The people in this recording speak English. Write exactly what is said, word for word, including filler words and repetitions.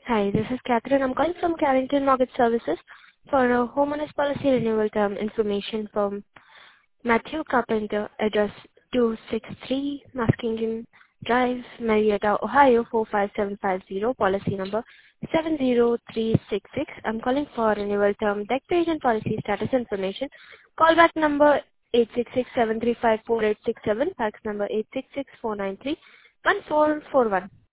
Hi, this is Catherine. I'm calling from Carrington Mortgage Services for a homeowners policy renewal term information from Matthew Carpenter, address two sixty-three Muskingum Drive, Marietta, Ohio four five seven five zero, policy number seven zero three six six. I'm calling for renewal term, deck page and policy status information. Callback number eight six six, seven three five, four eight six seven, fax number eight six six, four nine three, one four four one.